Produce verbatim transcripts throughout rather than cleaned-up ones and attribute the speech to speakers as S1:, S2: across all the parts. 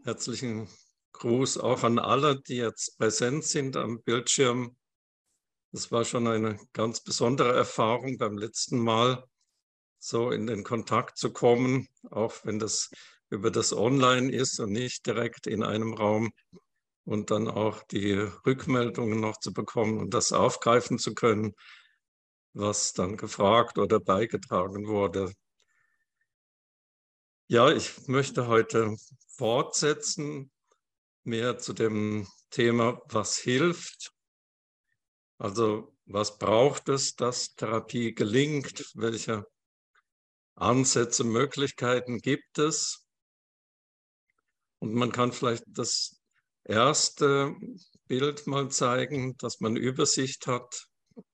S1: Herzlichen Gruß auch an alle, die jetzt präsent sind am Bildschirm. Es war schon eine ganz besondere Erfahrung beim letzten Mal, so in den Kontakt zu kommen, auch wenn das über das Online ist und nicht direkt in einem Raum, und dann auch die Rückmeldungen noch zu bekommen und das aufgreifen zu können, was dann gefragt oder beigetragen wurde. Ja, ich möchte heute fortsetzen, mehr zu dem Thema, was hilft. Also was braucht es, dass Therapie gelingt? Welche Ansätze, Möglichkeiten gibt es? Und man kann vielleicht das erste Bild mal zeigen, dass man Übersicht hat.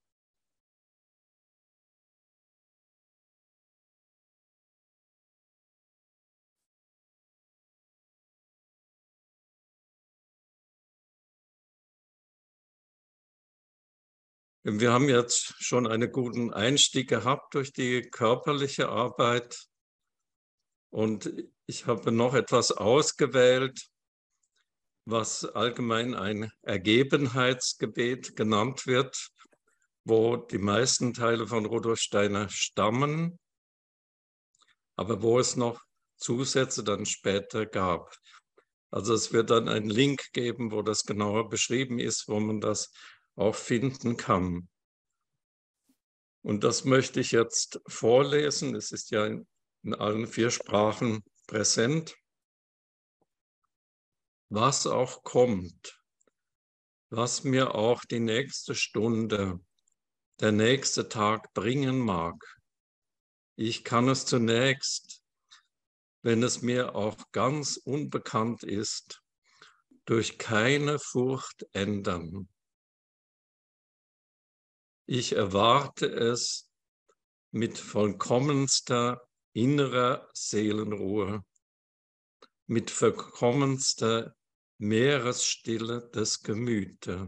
S1: Wir haben jetzt schon einen guten Einstieg gehabt durch die körperliche Arbeit. Und ich habe noch etwas ausgewählt, was allgemein ein Ergebenheitsgebet genannt wird, wo die meisten Teile von Rudolf Steiner stammen, aber wo es noch Zusätze dann später gab. Also es wird dann einen Link geben, wo das genauer beschrieben ist, wo man das auch finden kann. Und das möchte ich jetzt vorlesen. Es ist ja in, in allen vier Sprachen präsent. Was auch kommt, was mir auch die nächste Stunde, der nächste Tag bringen mag, ich kann es zunächst, wenn es mir auch ganz unbekannt ist, durch keine Furcht ändern. Ich erwarte es mit vollkommenster innerer Seelenruhe, mit vollkommenster Meeresstille des Gemütes.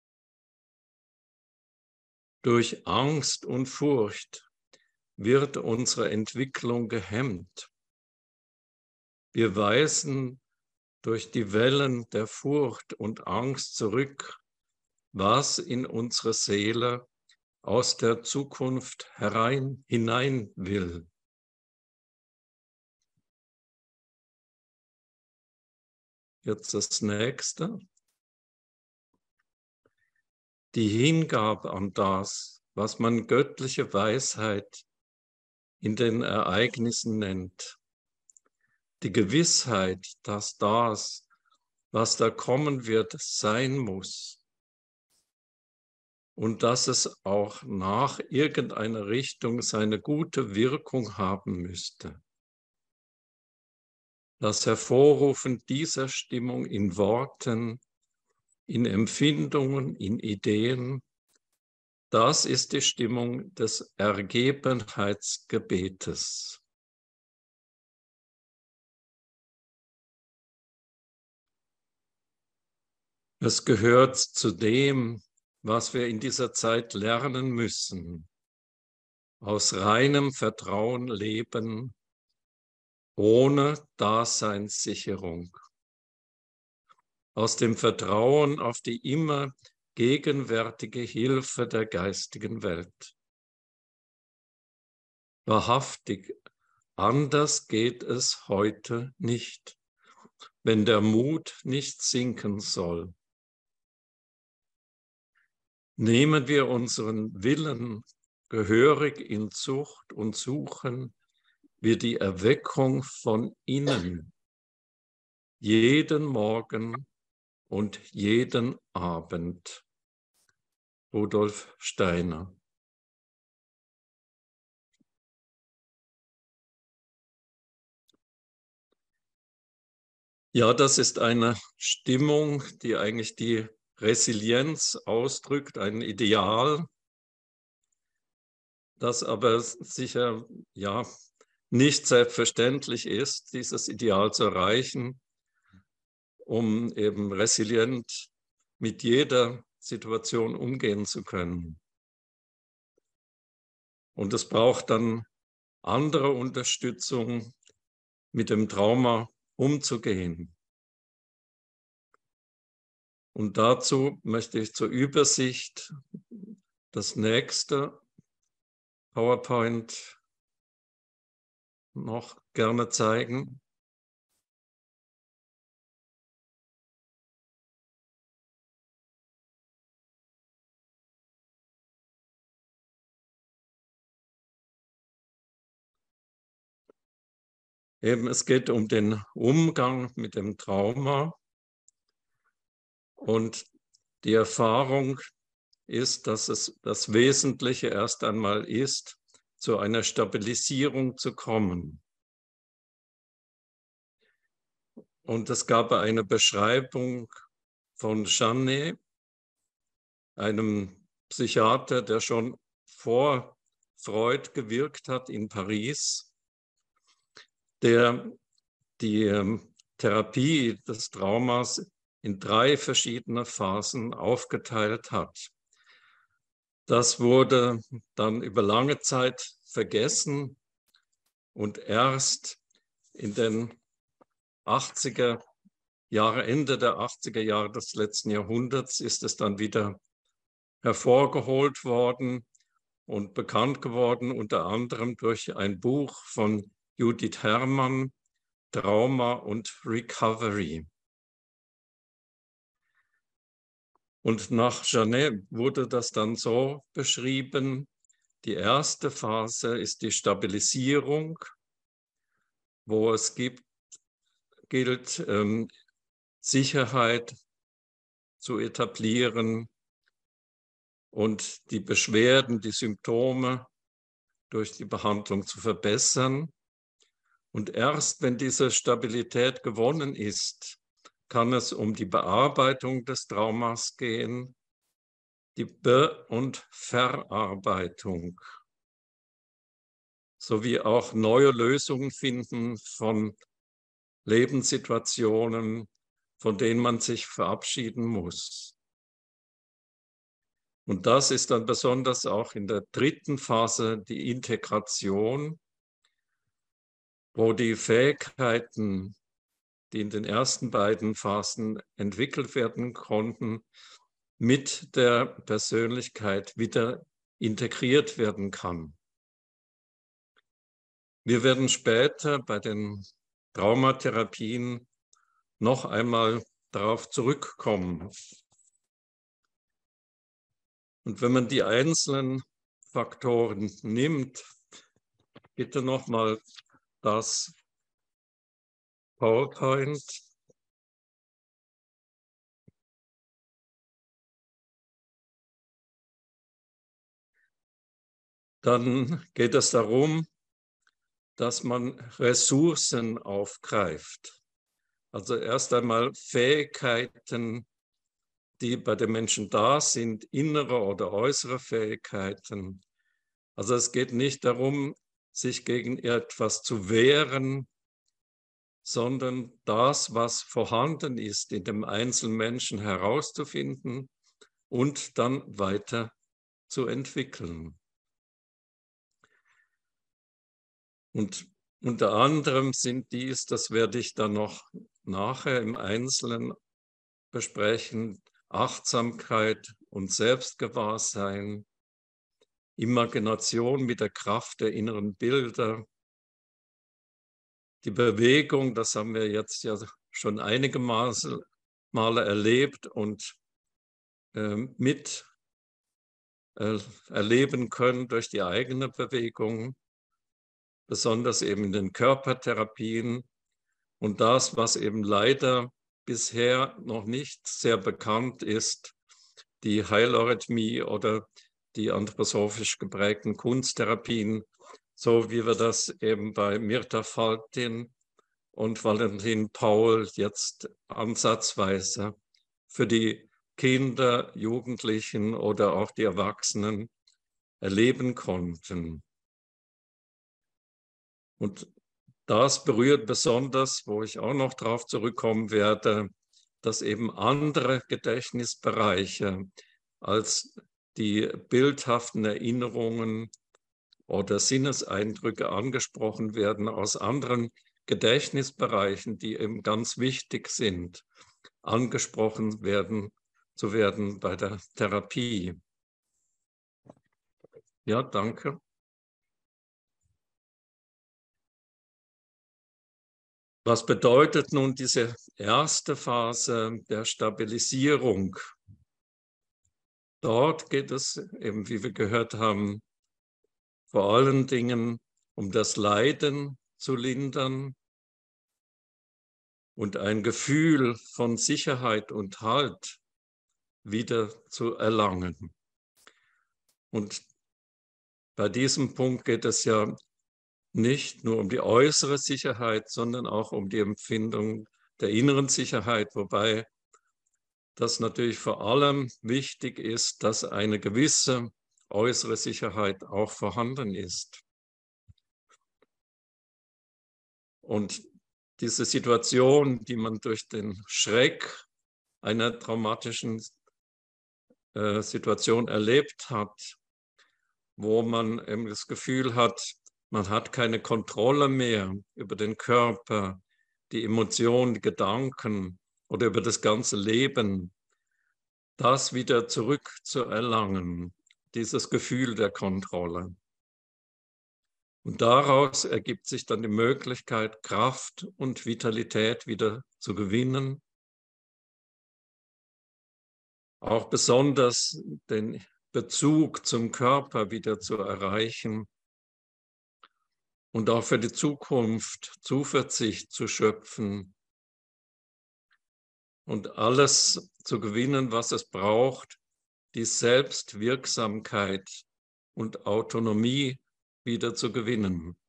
S1: Durch Angst und Furcht wird unsere Entwicklung gehemmt. Wir weisen durch die Wellen der Furcht und Angst zurück, was in unsere Seele aus der Zukunft herein, hinein will. Jetzt das nächste. Die Hingabe an das, was man göttliche Weisheit in den Ereignissen nennt. Die Gewissheit, dass das, was da kommen wird, sein muss. Und dass es auch nach irgendeiner Richtung seine gute Wirkung haben müsste. Das Hervorrufen dieser Stimmung in Worten, in Empfindungen, in Ideen, das ist die Stimmung des Ergebenheitsgebetes. Es gehört zu dem, was wir in dieser Zeit lernen müssen. Aus reinem Vertrauen leben, ohne Daseinssicherung. Aus dem Vertrauen auf die immer gegenwärtige Hilfe der geistigen Welt. Wahrhaftig, anders geht es heute nicht, wenn der Mut nicht sinken soll. Nehmen wir unseren Willen gehörig in Zucht und suchen wir die Erweckung von innen, jeden Morgen und jeden Abend. Rudolf Steiner. Ja, das ist eine Stimmung, die eigentlich die Resilienz ausdrückt, ein Ideal, das aber sicher ja nicht selbstverständlich ist, dieses Ideal zu erreichen, um eben resilient mit jeder Situation umgehen zu können. Und es braucht dann andere Unterstützung, mit dem Trauma umzugehen. Und dazu möchte ich zur Übersicht das nächste PowerPoint noch gerne zeigen. Eben, es geht um den Umgang mit dem Trauma. Und die Erfahrung ist, dass es das Wesentliche erst einmal ist, zu einer Stabilisierung zu kommen. Und es gab eine Beschreibung von Janet, einem Psychiater, der schon vor Freud gewirkt hat in Paris, der die ähm, Therapie des Traumas in drei verschiedene Phasen aufgeteilt hat. Das wurde dann über lange Zeit vergessen und erst in den achtziger Jahre, Ende der achtziger Jahre des letzten Jahrhunderts ist es dann wieder hervorgeholt worden und bekannt geworden, unter anderem durch ein Buch von Judith Herrmann, Trauma und Recovery. Und nach Janet wurde das dann so beschrieben: Die erste Phase ist die Stabilisierung, wo es gibt, gilt, ähm, Sicherheit zu etablieren und die Beschwerden, die Symptome durch die Behandlung zu verbessern. Und erst wenn diese Stabilität gewonnen ist, kann es um die Bearbeitung des Traumas gehen, die Be- und Verarbeitung, sowie auch neue Lösungen finden von Lebenssituationen, von denen man sich verabschieden muss. Und das ist dann besonders auch in der dritten Phase die Integration, wo die Fähigkeiten, die in den ersten beiden Phasen entwickelt werden konnten, mit der Persönlichkeit wieder integriert werden kann. Wir werden später bei den Traumatherapien noch einmal darauf zurückkommen. Und wenn man die einzelnen Faktoren nimmt, bitte nochmal das PowerPoint. Dann geht es darum, dass man Ressourcen aufgreift. Also erst einmal Fähigkeiten, die bei den Menschen da sind, innere oder äußere Fähigkeiten. Also es geht nicht darum, sich gegen etwas zu wehren, sondern das, was vorhanden ist, in dem einzelnen Menschen herauszufinden und dann weiter zu entwickeln. Und unter anderem sind dies, das werde ich dann noch nachher im Einzelnen besprechen, Achtsamkeit und Selbstgewahrsein, Imagination mit der Kraft der inneren Bilder, die Bewegung, das haben wir jetzt ja schon einige Male erlebt und äh, mit äh, erleben können durch die eigene Bewegung, besonders eben in den Körpertherapien. Und das, was eben leider bisher noch nicht sehr bekannt ist, die Heileurythmie oder die anthroposophisch geprägten Kunsttherapien, so wie wir das eben bei Mirta Faltin und Valentin Paul jetzt ansatzweise für die Kinder, Jugendlichen oder auch die Erwachsenen erleben konnten. Und das berührt besonders, wo ich auch noch darauf zurückkommen werde, dass eben andere Gedächtnisbereiche als die bildhaften Erinnerungen oder Sinneseindrücke angesprochen werden aus anderen Gedächtnisbereichen, die eben ganz wichtig sind, angesprochen werden zu werden bei der Therapie. Ja, danke. Was bedeutet nun diese erste Phase der Stabilisierung? Dort geht es, eben wie wir gehört haben, vor allen Dingen um das Leiden zu lindern und ein Gefühl von Sicherheit und Halt wieder zu erlangen. Und bei diesem Punkt geht es ja nicht nur um die äußere Sicherheit, sondern auch um die Empfindung der inneren Sicherheit, wobei das natürlich vor allem wichtig ist, dass eine gewisse äußere Sicherheit auch vorhanden ist. Und diese Situation, die man durch den Schreck einer traumatischen äh, Situation erlebt hat, wo man eben das Gefühl hat, man hat keine Kontrolle mehr über den Körper, die Emotionen, die Gedanken oder über das ganze Leben, das wieder zurückzuerlangen, dieses Gefühl der Kontrolle. Und daraus ergibt sich dann die Möglichkeit, Kraft und Vitalität wieder zu gewinnen, auch besonders den Bezug zum Körper wieder zu erreichen und auch für die Zukunft Zuversicht zu schöpfen und alles zu gewinnen, was es braucht, die Selbstwirksamkeit und Autonomie wieder zu gewinnen.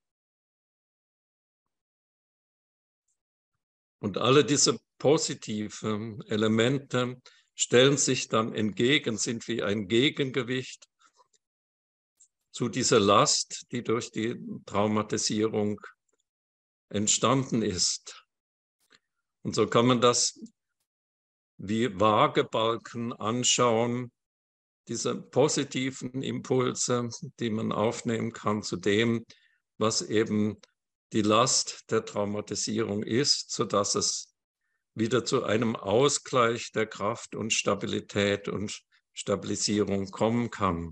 S1: Und alle diese positiven Elemente stellen sich dann entgegen, sind wie ein Gegengewicht zu dieser Last, die durch die Traumatisierung entstanden ist. Und so kann man das wie Waagebalken anschauen, diese positiven Impulse, die man aufnehmen kann zu dem, was eben die Last der Traumatisierung ist, sodass es wieder zu einem Ausgleich der Kraft und Stabilität und Stabilisierung kommen kann.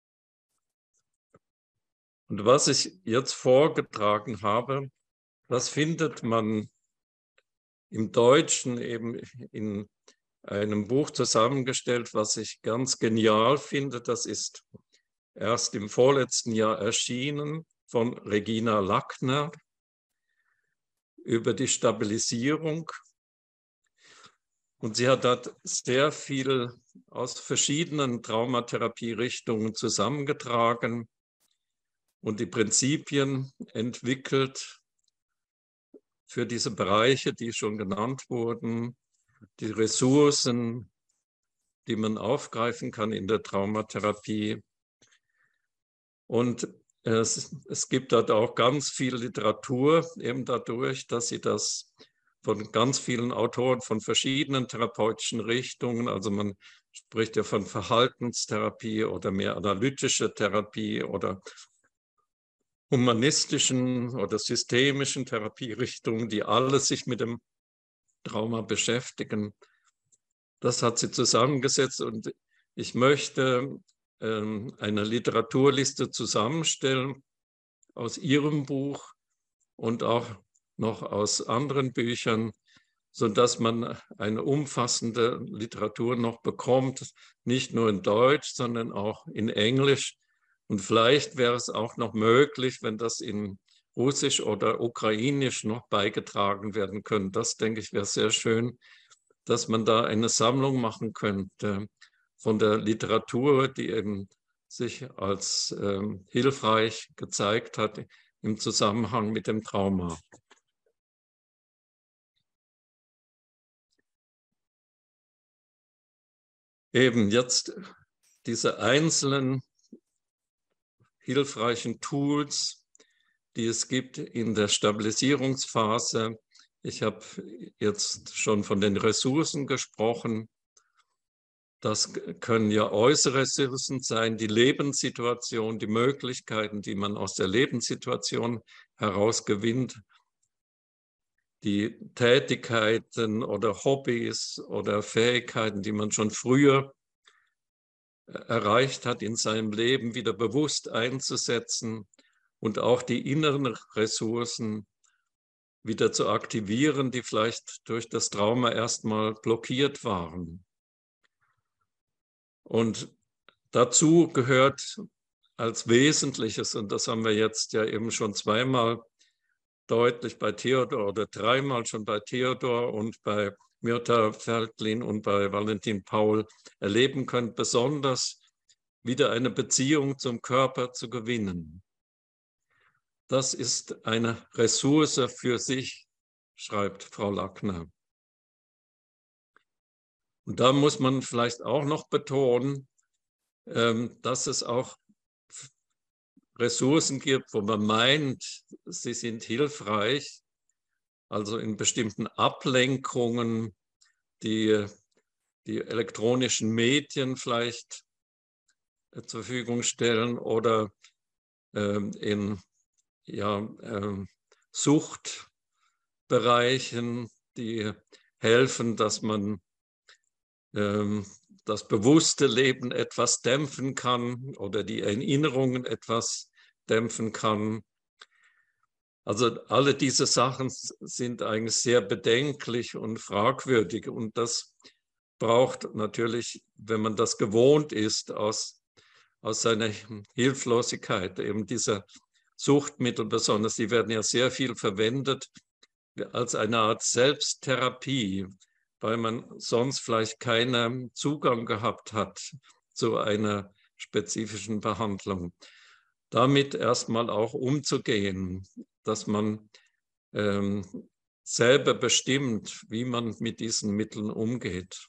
S1: Und was ich jetzt vorgetragen habe, das findet man im Deutschen eben in einem Buch zusammengestellt, was ich ganz genial finde. Das ist erst im vorletzten Jahr erschienen von Regina Lackner über die Stabilisierung. Und sie hat dort sehr viel aus verschiedenen Traumatherapie-Richtungen zusammengetragen und die Prinzipien entwickelt für diese Bereiche, die schon genannt wurden, die Ressourcen, die man aufgreifen kann in der Traumatherapie. Und es, es gibt dort auch ganz viel Literatur, eben dadurch, dass sie das von ganz vielen Autoren von verschiedenen therapeutischen Richtungen, also man spricht ja von Verhaltenstherapie oder mehr analytische Therapie oder humanistischen oder systemischen Therapierichtungen, die alle sich mit dem Trauma beschäftigen. Das hat sie zusammengesetzt und ich möchte ähm, eine Literaturliste zusammenstellen aus ihrem Buch und auch noch aus anderen Büchern, sodass man eine umfassende Literatur noch bekommt, nicht nur in Deutsch, sondern auch in Englisch. Und vielleicht wäre es auch noch möglich, wenn das in Russisch oder Ukrainisch noch beigetragen werden könnte. Das, denke ich, wäre sehr schön, dass man da eine Sammlung machen könnte von der Literatur, die eben sich als ähm, hilfreich gezeigt hat im Zusammenhang mit dem Trauma. Eben jetzt diese einzelnen hilfreichen Tools, die es gibt in der Stabilisierungsphase. Ich habe jetzt schon von den Ressourcen gesprochen. Das können ja äußere Ressourcen sein, die Lebenssituation, die Möglichkeiten, die man aus der Lebenssituation heraus gewinnt, die Tätigkeiten oder Hobbys oder Fähigkeiten, die man schon früher erreicht hat in seinem Leben, wieder bewusst einzusetzen und auch die inneren Ressourcen wieder zu aktivieren, die vielleicht durch das Trauma erstmal blockiert waren. Und dazu gehört als Wesentliches, und das haben wir jetzt ja eben schon zweimal deutlich bei Theodor oder dreimal schon bei Theodor und bei Myrtha Ferklin und bei Valentin Paul erleben können, besonders wieder eine Beziehung zum Körper zu gewinnen. Das ist eine Ressource für sich, schreibt Frau Lackner. Und da muss man vielleicht auch noch betonen, dass es auch Ressourcen gibt, wo man meint, sie sind hilfreich, also in bestimmten Ablenkungen, die die elektronischen Medien vielleicht zur Verfügung stellen oder in ja, Suchtbereichen, die helfen, dass man das bewusste Leben etwas dämpfen kann oder die Erinnerungen etwas dämpfen kann. Also alle diese Sachen sind eigentlich sehr bedenklich und fragwürdig. Und das braucht natürlich, wenn man das gewohnt ist, aus, aus seiner Hilflosigkeit, eben diese Suchtmittel besonders, die werden ja sehr viel verwendet als eine Art Selbsttherapie, weil man sonst vielleicht keinen Zugang gehabt hat zu einer spezifischen Behandlung. Damit erstmal auch umzugehen, dass man ähm, selber bestimmt, wie man mit diesen Mitteln umgeht.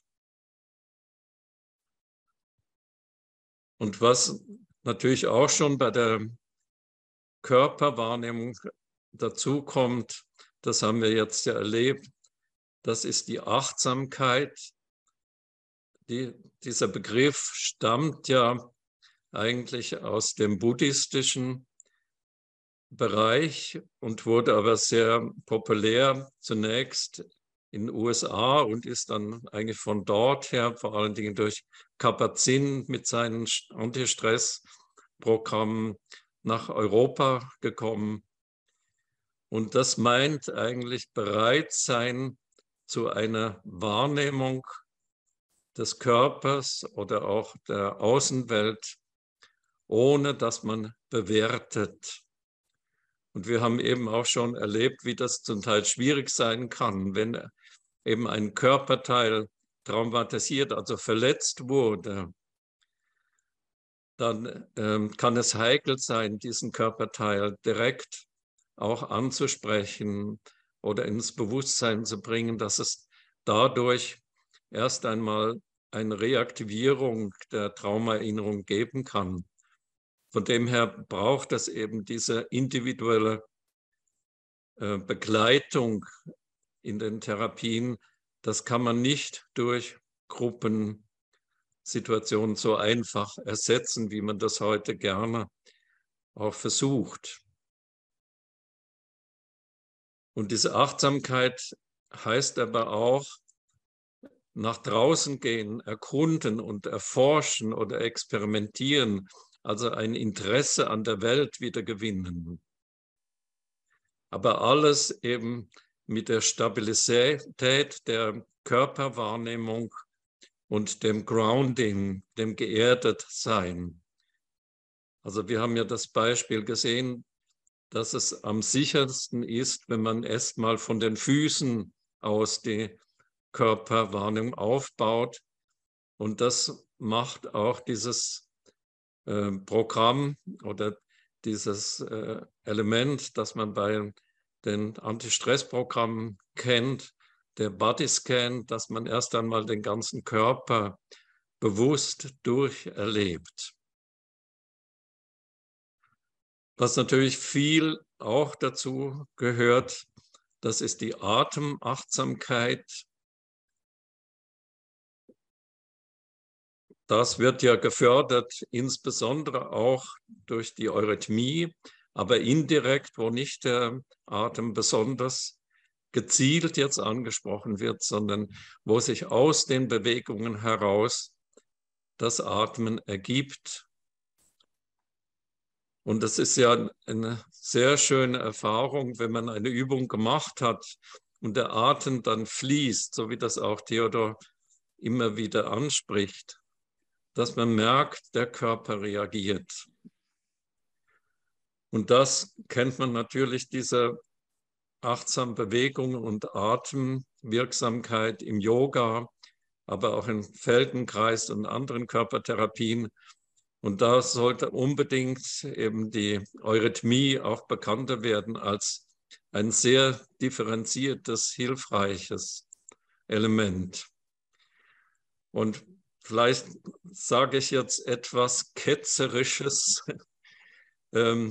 S1: Und was natürlich auch schon bei der Körperwahrnehmung dazu kommt, das haben wir jetzt ja erlebt, das ist die Achtsamkeit. Die, dieser Begriff stammt ja eigentlich aus dem buddhistischen Bereich und wurde aber sehr populär zunächst in den U S A und ist dann eigentlich von dort her, vor allen Dingen durch Kabat-Zinn mit seinen Anti-Stress-Programmen nach Europa gekommen. Und das meint eigentlich bereit sein zu einer Wahrnehmung des Körpers oder auch der Außenwelt, ohne dass man bewertet. Und wir haben eben auch schon erlebt, wie das zum Teil schwierig sein kann, wenn eben ein Körperteil traumatisiert, also verletzt wurde. Dann ähm, kann es heikel sein, diesen Körperteil direkt auch anzusprechen oder ins Bewusstsein zu bringen, dass es dadurch erst einmal eine Reaktivierung der Traumaerinnerung geben kann. Von dem her braucht es eben diese individuelle äh, Begleitung in den Therapien. Das kann man nicht durch Gruppensituationen so einfach ersetzen, wie man das heute gerne auch versucht. Und diese Achtsamkeit heißt aber auch, nach draußen gehen, erkunden und erforschen oder experimentieren, also ein Interesse an der Welt wieder gewinnen. Aber alles eben mit der Stabilität der Körperwahrnehmung und dem Grounding, dem Geerdetsein. Also wir haben ja das Beispiel gesehen, dass es am sichersten ist, wenn man erstmal von den Füßen aus die Körperwahrnehmung aufbaut. Und das macht auch dieses äh, Programm oder dieses äh, Element, das man bei den Anti-Stress-Programmen kennt, der Bodyscan, dass man erst einmal den ganzen Körper bewusst durcherlebt. Was natürlich viel auch dazu gehört, das ist die Atemachtsamkeit. Das wird ja gefördert, insbesondere auch durch die Eurythmie, aber indirekt, wo nicht der Atem besonders gezielt jetzt angesprochen wird, sondern wo sich aus den Bewegungen heraus das Atmen ergibt. Und das ist ja eine sehr schöne Erfahrung, wenn man eine Übung gemacht hat und der Atem dann fließt, so wie das auch Theodor immer wieder anspricht, dass man merkt, der Körper reagiert. Und das kennt man natürlich, diese achtsame Bewegung und Atemwirksamkeit im Yoga, aber auch im Feldenkreis und anderen Körpertherapien. Und da sollte unbedingt eben die Eurythmie auch bekannter werden als ein sehr differenziertes, hilfreiches Element. Und vielleicht sage ich jetzt etwas Ketzerisches. ähm,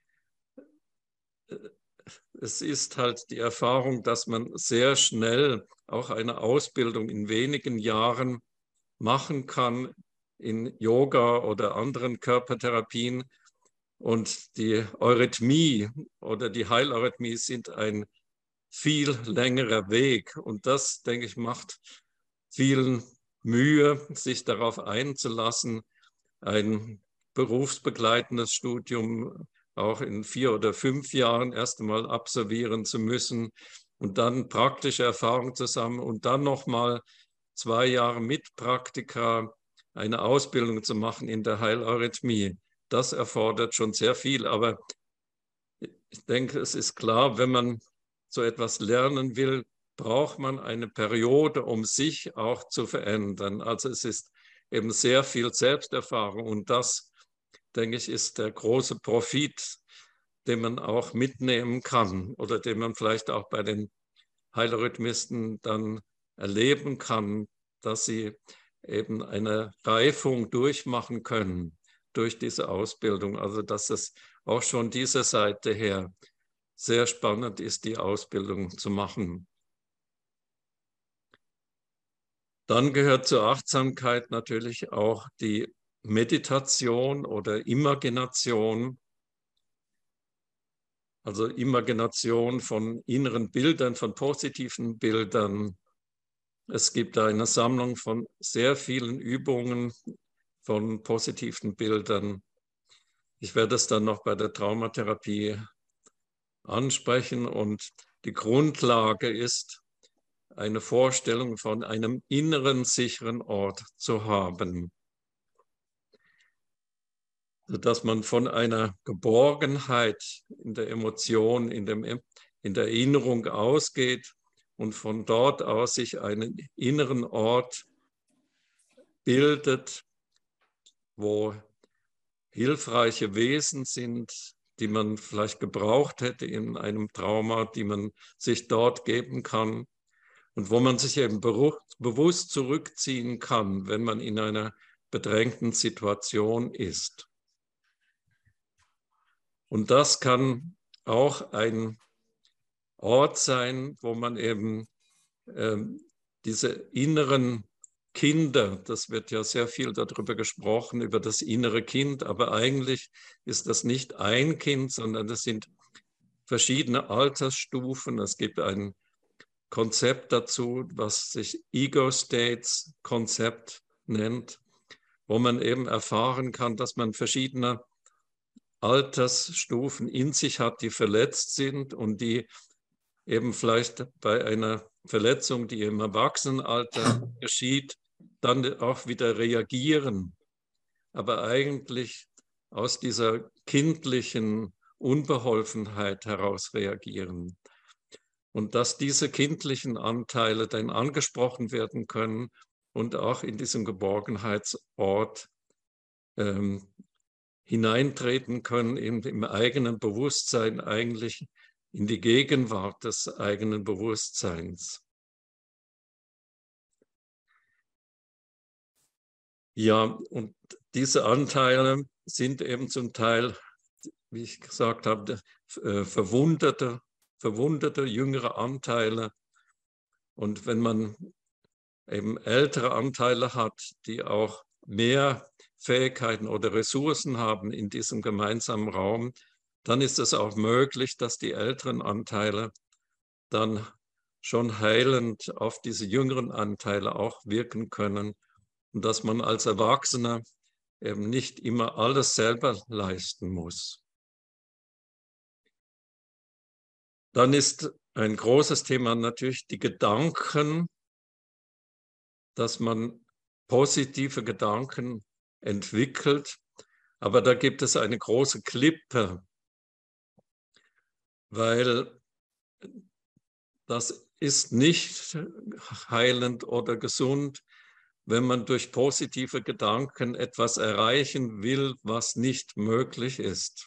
S1: Es ist halt die Erfahrung, dass man sehr schnell auch eine Ausbildung in wenigen Jahren machen kann in Yoga oder anderen Körpertherapien. Und die Eurythmie oder die Heileurythmie sind ein viel längerer Weg. Und das, denke ich, macht vielen Mühe, sich darauf einzulassen, ein berufsbegleitendes Studium auch in vier oder fünf Jahren erst einmal absolvieren zu müssen und dann praktische Erfahrung zusammen und dann nochmal zwei Jahre mit Praktika eine Ausbildung zu machen in der Heileurythmie. Das erfordert schon sehr viel, aber ich denke, es ist klar, wenn man so etwas lernen will, braucht man eine Periode, um sich auch zu verändern. Also es ist eben sehr viel Selbsterfahrung und das, denke ich, ist der große Profit, den man auch mitnehmen kann oder den man vielleicht auch bei den Heilrhythmisten dann erleben kann, dass sie eben eine Reifung durchmachen können durch diese Ausbildung. Also dass es auch schon diese Seite her sehr spannend ist, die Ausbildung zu machen. Dann gehört zur Achtsamkeit natürlich auch die Meditation oder Imagination. Also Imagination von inneren Bildern, von positiven Bildern. Es gibt eine Sammlung von sehr vielen Übungen von positiven Bildern. Ich werde es dann noch bei der Traumatherapie ansprechen und die Grundlage ist, eine Vorstellung von einem inneren, sicheren Ort zu haben, sodass man von einer Geborgenheit in der Emotion, in, dem, in der Erinnerung ausgeht und von dort aus sich einen inneren Ort bildet, wo hilfreiche Wesen sind, die man vielleicht gebraucht hätte in einem Trauma, die man sich dort geben kann und wo man sich eben bewusst zurückziehen kann, wenn man in einer bedrängten Situation ist. Und das kann auch ein Ort sein, wo man eben ähm, diese inneren Kinder, das wird ja sehr viel darüber gesprochen, über das innere Kind, aber eigentlich ist das nicht ein Kind, sondern das sind verschiedene Altersstufen. Es gibt ein Konzept dazu, was sich Ego-States-Konzept nennt, wo man eben erfahren kann, dass man verschiedene Altersstufen in sich hat, die verletzt sind und die eben vielleicht bei einer Verletzung, die im Erwachsenenalter geschieht, dann auch wieder reagieren, aber eigentlich aus dieser kindlichen Unbeholfenheit heraus reagieren. Und dass diese kindlichen Anteile dann angesprochen werden können und auch in diesem Geborgenheitsort ähm, hineintreten können, im, im eigenen Bewusstsein eigentlich in die Gegenwart des eigenen Bewusstseins. Ja, und diese Anteile sind eben zum Teil, wie ich gesagt habe, verwundete, verwundete jüngere Anteile. Und wenn man eben ältere Anteile hat, die auch mehr Fähigkeiten oder Ressourcen haben in diesem gemeinsamen Raum, dann ist es auch möglich, dass die älteren Anteile dann schon heilend auf diese jüngeren Anteile auch wirken können und dass man als Erwachsener eben nicht immer alles selber leisten muss. Dann ist ein großes Thema natürlich die Gedanken, dass man positive Gedanken entwickelt, aber da gibt es eine große Klippe, weil das ist nicht heilend oder gesund, wenn man durch positive Gedanken etwas erreichen will, was nicht möglich ist.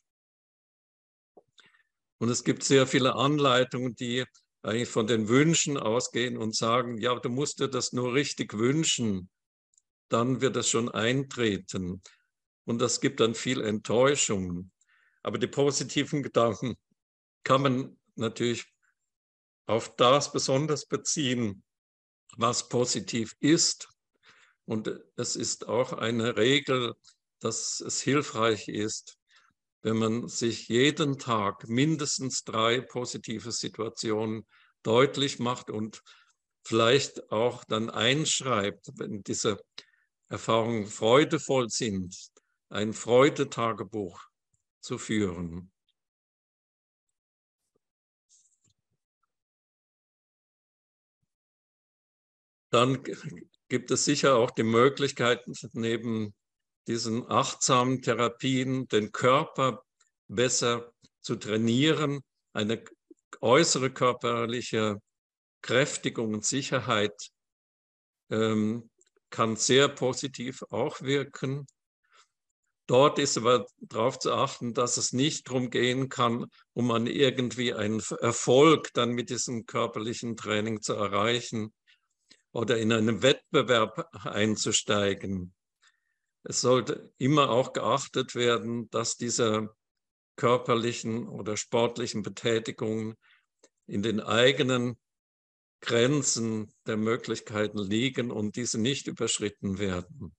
S1: Und es gibt sehr viele Anleitungen, die eigentlich von den Wünschen ausgehen und sagen, ja, du musst dir das nur richtig wünschen, dann wird es schon eintreten. Und das gibt dann viel Enttäuschung. Aber die positiven Gedanken kann man natürlich auf das besonders beziehen, was positiv ist. Und es ist auch eine Regel, dass es hilfreich ist, wenn man sich jeden Tag mindestens drei positive Situationen deutlich macht und vielleicht auch dann einschreibt, wenn diese Erfahrungen freudevoll sind, ein Freudetagebuch zu führen. Dann gibt es sicher auch die Möglichkeit, neben diesen achtsamen Therapien den Körper besser zu trainieren, eine äußere körperliche Kräftigung und Sicherheit ähm, kann sehr positiv auch wirken. Dort ist aber darauf zu achten, dass es nicht darum gehen kann, um an irgendwie einen Erfolg dann mit diesem körperlichen Training zu erreichen oder in einen Wettbewerb einzusteigen. Es sollte immer auch geachtet werden, dass diese körperlichen oder sportlichen Betätigungen in den eigenen Grenzen der Möglichkeiten liegen und diese nicht überschritten werden.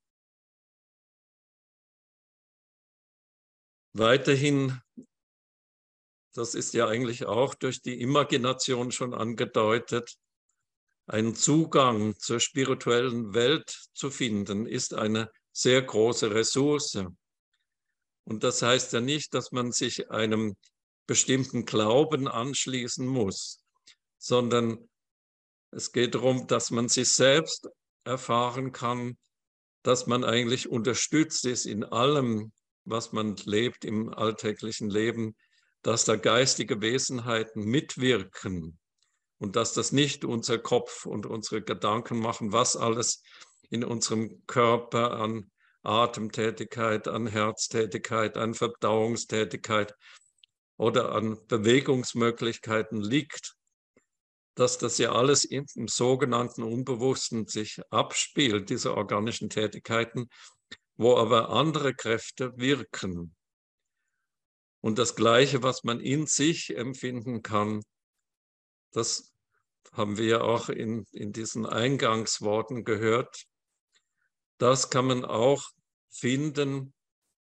S1: Weiterhin, das ist ja eigentlich auch durch die Imagination schon angedeutet, einen Zugang zur spirituellen Welt zu finden, ist eine sehr große Ressource. Und das heißt ja nicht, dass man sich einem bestimmten Glauben anschließen muss, sondern es geht darum, dass man sich selbst erfahren kann, dass man eigentlich unterstützt ist in allem, was man lebt im alltäglichen Leben, dass da geistige Wesenheiten mitwirken und dass das nicht unser Kopf und unsere Gedanken machen, was alles in unserem Körper an Atemtätigkeit, an Herztätigkeit, an Verdauungstätigkeit oder an Bewegungsmöglichkeiten liegt, dass das ja alles im sogenannten Unbewussten sich abspielt, diese organischen Tätigkeiten, wo aber andere Kräfte wirken. Und das Gleiche, was man in sich empfinden kann, das haben wir ja auch in, in diesen Eingangsworten gehört, das kann man auch finden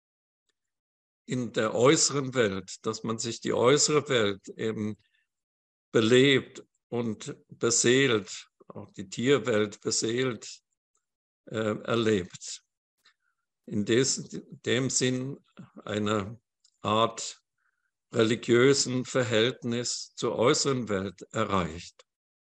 S1: in der äußeren Welt, dass man sich die äußere Welt eben belebt und beseelt, auch die Tierwelt beseelt äh, erlebt. In des, dem Sinn einer Art religiösen Verhältnis zur äußeren Welt erreicht.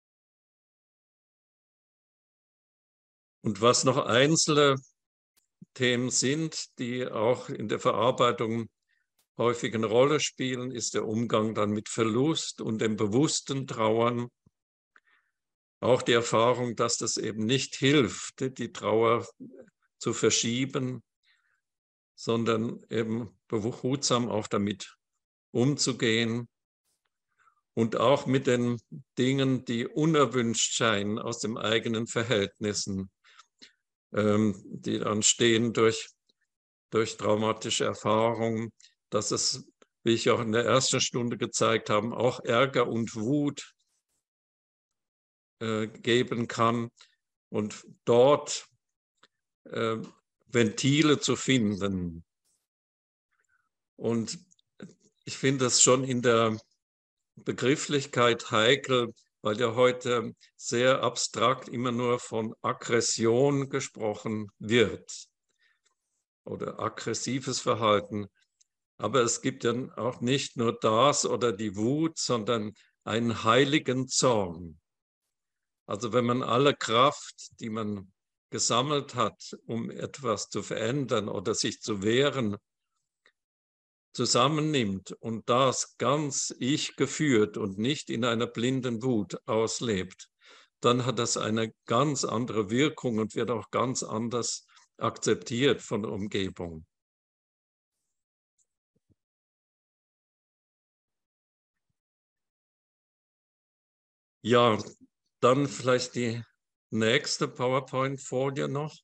S1: Und was noch einzelne Themen sind, die auch in der Verarbeitung häufig eine Rolle spielen, ist der Umgang dann mit Verlust und dem bewussten Trauern. Auch die Erfahrung, dass das eben nicht hilft, die Trauer zu verschieben, sondern eben behutsam auch damit umzugehen und auch mit den Dingen, die unerwünscht scheinen aus den eigenen Verhältnissen, ähm, die dann stehen durch, durch traumatische Erfahrungen, dass es, wie ich auch in der ersten Stunde gezeigt habe, auch Ärger und Wut äh, geben kann und dort äh, Ventile zu finden. Und ich finde es schon in der Begrifflichkeit heikel, weil ja heute sehr abstrakt immer nur von Aggression gesprochen wird oder aggressives Verhalten. Aber es gibt ja auch nicht nur das oder die Wut, sondern einen heiligen Zorn. Also wenn man alle Kraft, die man gesammelt hat, um etwas zu verändern oder sich zu wehren, zusammennimmt und das ganz ich geführt und nicht in einer blinden Wut auslebt, dann hat das eine ganz andere Wirkung und wird auch ganz anders akzeptiert von der Umgebung. Ja, dann vielleicht die nächste PowerPoint-Folie noch.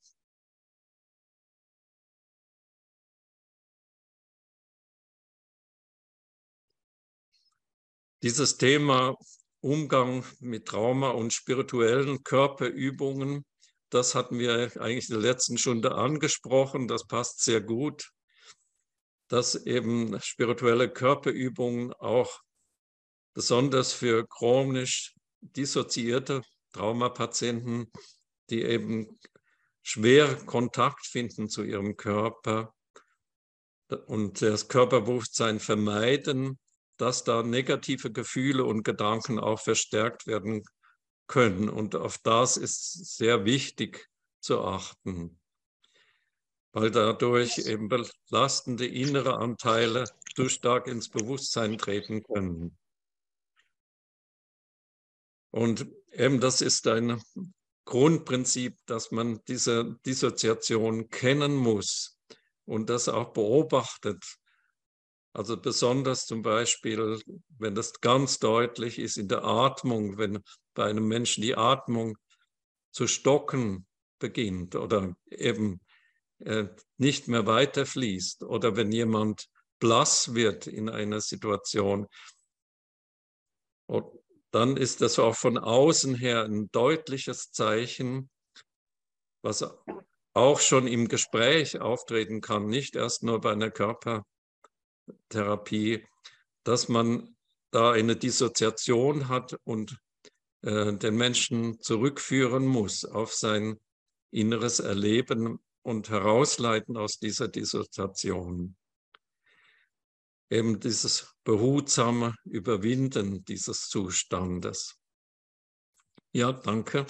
S1: Dieses Thema Umgang mit Trauma und spirituellen Körperübungen, das hatten wir eigentlich in der letzten Stunde angesprochen. Das passt sehr gut, dass eben spirituelle Körperübungen auch besonders für chronisch dissoziierte Traumapatienten, die eben schwer Kontakt finden zu ihrem Körper und das Körperbewusstsein vermeiden, dass da negative Gefühle und Gedanken auch verstärkt werden können. Und auf das ist sehr wichtig zu achten, weil dadurch eben belastende innere Anteile zu stark ins Bewusstsein treten können. Und eben das ist ein Grundprinzip, dass man diese Dissoziation kennen muss und das auch beobachtet. Also besonders zum Beispiel, wenn das ganz deutlich ist in der Atmung, wenn bei einem Menschen die Atmung zu stocken beginnt oder eben äh, nicht mehr weiterfließt oder wenn jemand blass wird in einer Situation, dann ist das auch von außen her ein deutliches Zeichen, was auch schon im Gespräch auftreten kann, nicht erst nur bei einer Körpertherapie, dass man da eine Dissoziation hat und äh, den Menschen zurückführen muss auf sein inneres Erleben und herausleiten aus dieser Dissoziation. Eben dieses behutsame Überwinden dieses Zustandes. Ja, danke.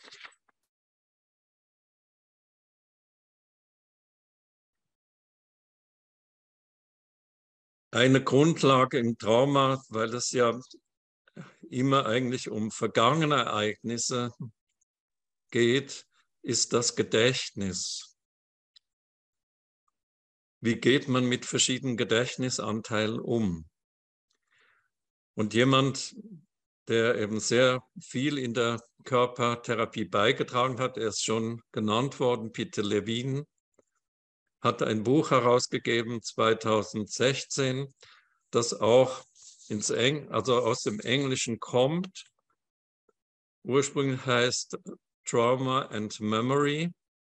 S1: Eine Grundlage im Trauma, weil es ja immer eigentlich um vergangene Ereignisse geht, ist das Gedächtnis. Wie geht man mit verschiedenen Gedächtnisanteilen um? Und jemand, der eben sehr viel in der Körpertherapie beigetragen hat, er ist schon genannt worden, Peter Levine, hat ein Buch herausgegeben, zweitausendsechzehn, das auch ins Eng, also aus dem Englischen kommt. Ursprünglich heißt Trauma and Memory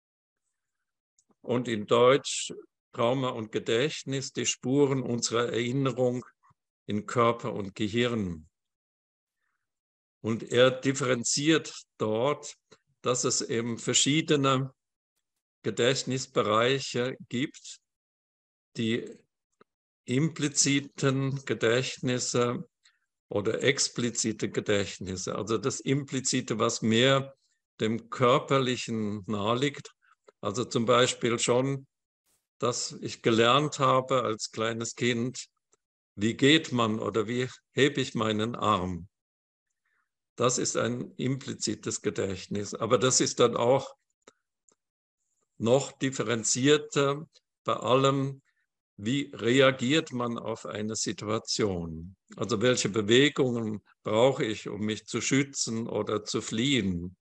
S1: und in Deutsch Trauma und Gedächtnis, die Spuren unserer Erinnerung in Körper und Gehirn. Und er differenziert dort, dass es eben verschiedene Gedächtnisbereiche gibt, die impliziten Gedächtnisse oder explizite Gedächtnisse. Also das Implizite, was mehr dem Körperlichen naheliegt. Also zum Beispiel schon, dass ich gelernt habe als kleines Kind, wie geht man oder wie hebe ich meinen Arm. Das ist ein implizites Gedächtnis. Aber das ist dann auch noch differenzierter bei allem, wie reagiert man auf eine Situation? Also welche Bewegungen brauche ich, um mich zu schützen oder zu fliehen?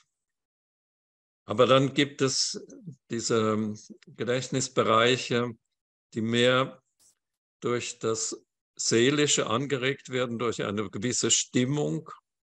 S1: Aber dann gibt es diese Gedächtnisbereiche, die mehr durch das Seelische angeregt werden, durch eine gewisse Stimmung,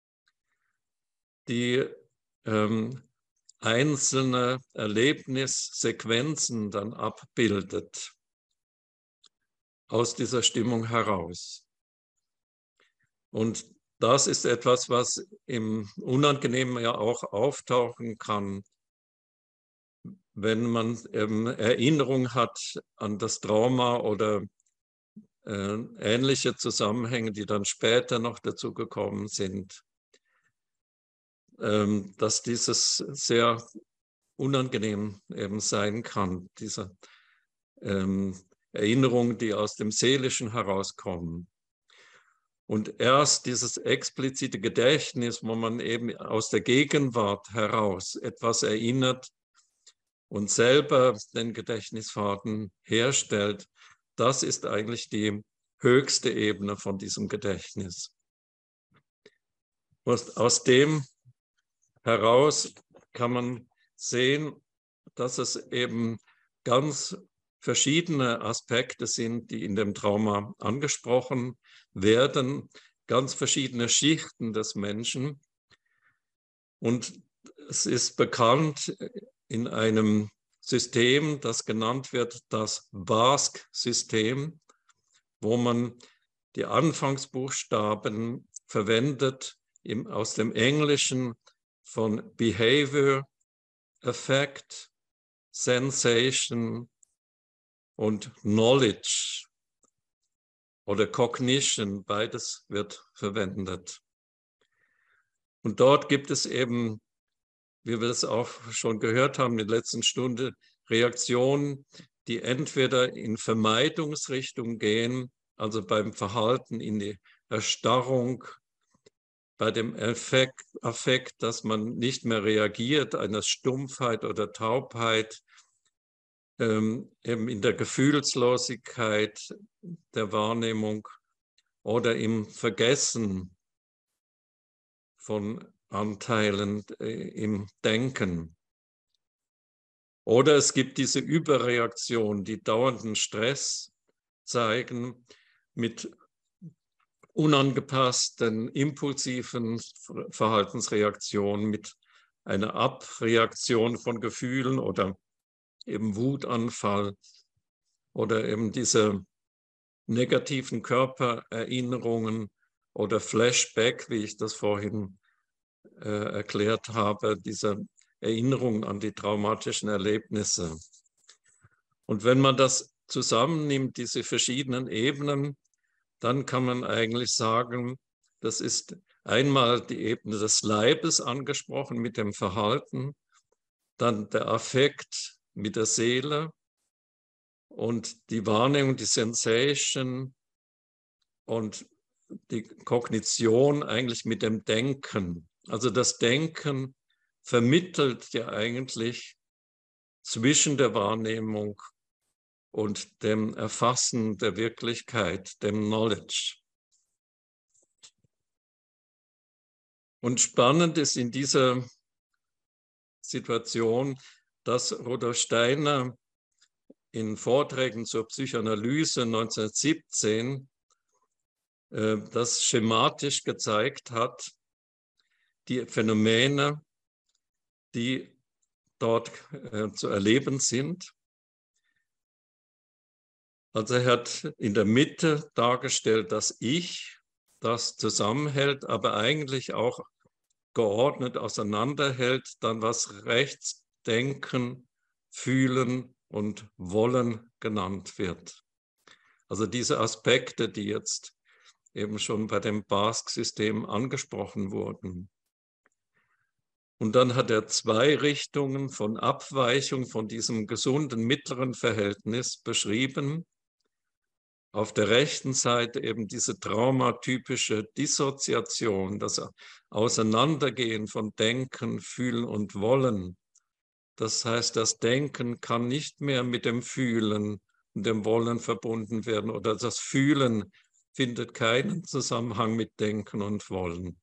S1: die ähm, einzelne Erlebnissequenzen dann abbildet aus dieser Stimmung heraus. Und das ist etwas, was im Unangenehmen ja auch auftauchen kann, wenn man ähm, Erinnerung hat an das Trauma oder äh, ähnliche Zusammenhänge, die dann später noch dazu gekommen sind, ähm, dass dieses sehr unangenehm eben sein kann, diese ähm, Erinnerungen, die aus dem Seelischen herauskommen. Und erst dieses explizite Gedächtnis, wo man eben aus der Gegenwart heraus etwas erinnert und selber den Gedächtnisfaden herstellt, das ist eigentlich die höchste Ebene von diesem Gedächtnis. Und aus dem heraus kann man sehen, dass es eben ganz verschiedene Aspekte sind, die in dem Trauma angesprochen werden, ganz verschiedene Schichten des Menschen. Und es ist bekannt in einem System, das genannt wird das B A S K-System, wo man die Anfangsbuchstaben verwendet im, aus dem Englischen von Behavior, Affect, Sensation und Knowledge oder Cognition, beides wird verwendet. Und dort gibt es eben, wie wir es auch schon gehört haben in der letzten Stunde, Reaktionen, die entweder in Vermeidungsrichtung gehen, also beim Verhalten in die Erstarrung, bei dem Effekt, Affekt, dass man nicht mehr reagiert, einer Stumpfheit oder Taubheit, ähm, eben in der Gefühlslosigkeit der Wahrnehmung oder im Vergessen von Anteilen äh, im Denken. Oder es gibt diese Überreaktion, die dauernden Stress zeigen mit unangepassten, impulsiven Verhaltensreaktionen, mit einer Abreaktion von Gefühlen oder eben Wutanfall oder eben diese negativen Körpererinnerungen oder Flashback, wie ich das vorhin äh, erklärt habe, diese Erinnerungen an die traumatischen Erlebnisse. Und wenn man das zusammennimmt, diese verschiedenen Ebenen, dann kann man eigentlich sagen, das ist einmal die Ebene des Leibes angesprochen mit dem Verhalten, dann der Affekt mit der Seele und die Wahrnehmung, die Sensation und die Kognition eigentlich mit dem Denken. Also das Denken vermittelt ja eigentlich zwischen der Wahrnehmung und dem Erfassen der Wirklichkeit, dem Knowledge. Und spannend ist in dieser Situation, dass Rudolf Steiner in Vorträgen zur Psychoanalyse neunzehnhundertsiebzehn äh, das schematisch gezeigt hat, die Phänomene, die dort äh, zu erleben sind. Also er hat in der Mitte dargestellt, das Ich, das zusammenhält, aber eigentlich auch geordnet auseinanderhält, dann was rechts denken, fühlen und wollen genannt wird. Also diese Aspekte, die jetzt eben schon bei dem B A S K-System angesprochen wurden. Und dann hat er zwei Richtungen von Abweichung von diesem gesunden mittleren Verhältnis beschrieben. Auf der rechten Seite eben diese traumatypische Dissoziation, das Auseinandergehen von Denken, Fühlen und Wollen. Das heißt, das Denken kann nicht mehr mit dem Fühlen und dem Wollen verbunden werden oder das Fühlen findet keinen Zusammenhang mit Denken und Wollen.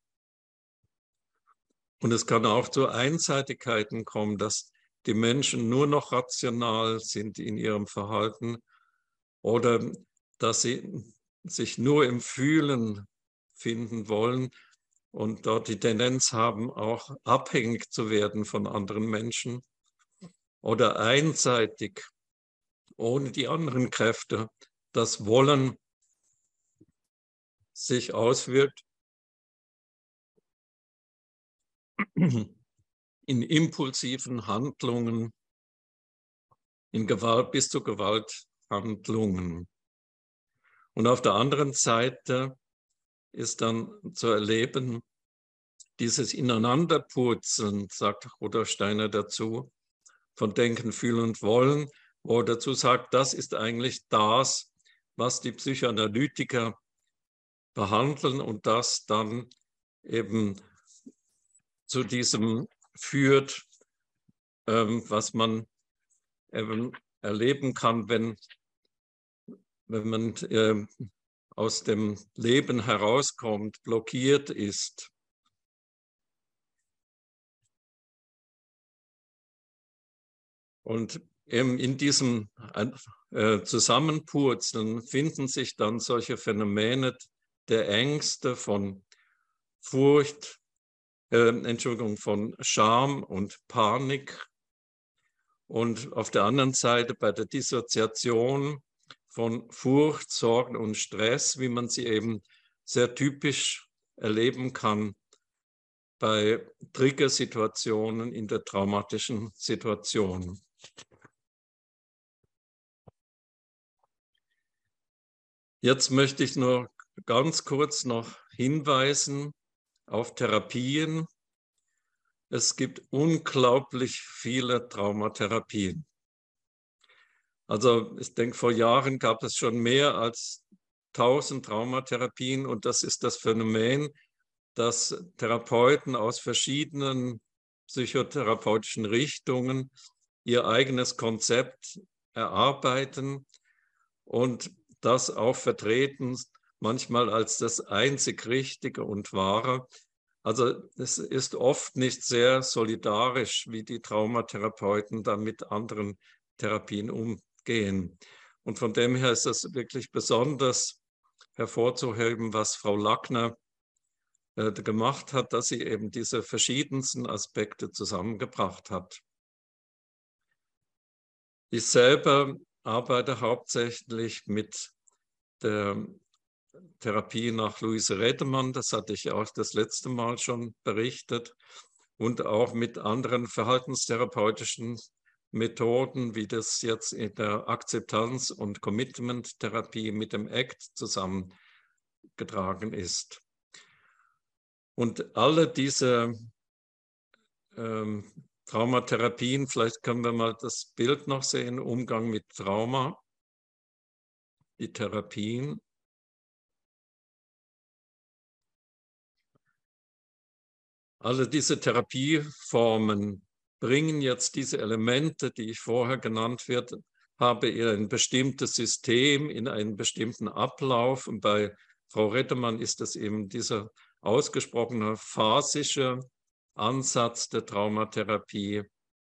S1: Und es kann auch zu Einseitigkeiten kommen, dass die Menschen nur noch rational sind in ihrem Verhalten oder dass sie sich nur im Fühlen finden wollen und dort die Tendenz haben, auch abhängig zu werden von anderen Menschen oder einseitig, ohne die anderen Kräfte, das Wollen sich auswirkt in impulsiven Handlungen, in Gewalt bis zu Gewalthandlungen. Und auf der anderen Seite ist dann zu erleben, dieses Ineinanderpurzeln, sagt Rudolf Steiner dazu, von Denken, Fühlen und Wollen, wo er dazu sagt, das ist eigentlich das, was die Psychoanalytiker behandeln und das dann eben zu diesem führt, ähm, was man eben erleben kann, wenn, wenn man äh, aus dem Leben herauskommt, blockiert ist. Und eben in diesem äh, Zusammenpurzeln finden sich dann solche Phänomene der Ängste, von Furcht, äh, Entschuldigung, von Scham und Panik. Und auf der anderen Seite bei der Dissoziation von Furcht, Sorgen und Stress, wie man sie eben sehr typisch erleben kann bei Triggersituationen in der traumatischen Situation. Jetzt möchte ich nur ganz kurz noch hinweisen auf Therapien. Es gibt unglaublich viele Traumatherapien. Also ich denke, vor Jahren gab es schon mehr als tausend Traumatherapien und das ist das Phänomen, dass Therapeuten aus verschiedenen psychotherapeutischen Richtungen ihr eigenes Konzept erarbeiten und das auch vertreten, manchmal als das einzig Richtige und Wahre. Also es ist oft nicht sehr solidarisch, wie die Traumatherapeuten dann mit anderen Therapien umgehen. Und von dem her ist es wirklich besonders hervorzuheben, was Frau Lackner äh, gemacht hat, dass sie eben diese verschiedensten Aspekte zusammengebracht hat. Ich selber arbeite hauptsächlich mit der Therapie nach Louise Redemann, das hatte ich auch das letzte Mal schon berichtet, und auch mit anderen verhaltenstherapeutischen Methoden, wie das jetzt in der Akzeptanz- und Commitment-Therapie mit dem A C T zusammengetragen ist. Und alle diese ähm, Traumatherapien, vielleicht können wir mal das Bild noch sehen, Umgang mit Trauma, die Therapien. Alle diese Therapieformen bringen jetzt diese Elemente, die ich vorher genannt wird, habe, in ein bestimmtes System, in einen bestimmten Ablauf. Und bei Frau Rettemann ist das eben dieser ausgesprochene phasische Ansatz der Traumatherapie.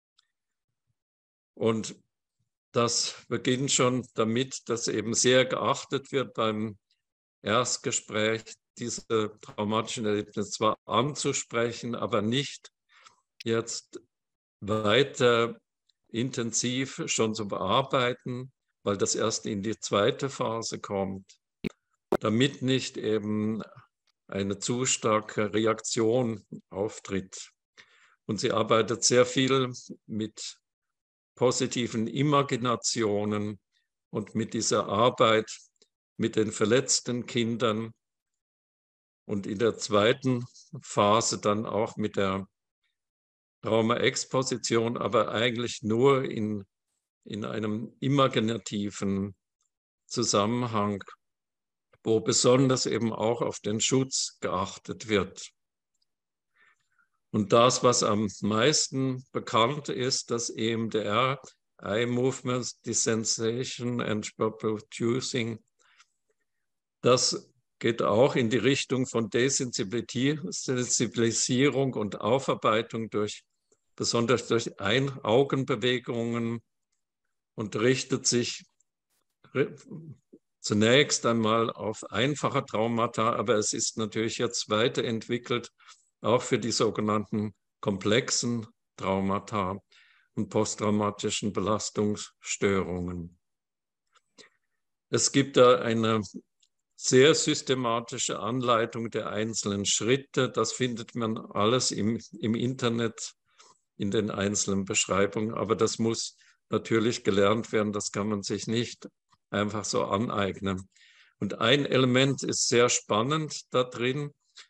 S1: Und das beginnt schon damit, dass eben sehr geachtet wird beim Erstgespräch, diese traumatischen Erlebnisse zwar anzusprechen, aber nicht jetzt weiter intensiv schon zu bearbeiten, weil das erst in die zweite Phase kommt, damit nicht eben eine zu starke Reaktion auftritt. Und sie arbeitet sehr viel mit positiven Imaginationen und mit dieser Arbeit mit den verletzten Kindern und in der zweiten Phase dann auch mit der Trauma-Exposition, aber eigentlich nur in, in einem imaginativen Zusammenhang, wo besonders eben auch auf den Schutz geachtet wird. Und das, was am meisten bekannt ist, das E M D R, Eye Movement, Desensitization and Producing, das geht auch in die Richtung von Desensibilisierung und Aufarbeitung durch, besonders durch Ein- Augenbewegungen, und richtet sich zunächst einmal auf einfache Traumata, aber es ist natürlich jetzt weiterentwickelt, auch für die sogenannten komplexen Traumata und posttraumatischen Belastungsstörungen. Es gibt da eine sehr systematische Anleitung der einzelnen Schritte. Das findet man alles im, im Internet in den einzelnen Beschreibungen, aber das muss natürlich gelernt werden, das kann man sich nicht einfach so aneignen. Und ein Element ist sehr spannend da drin.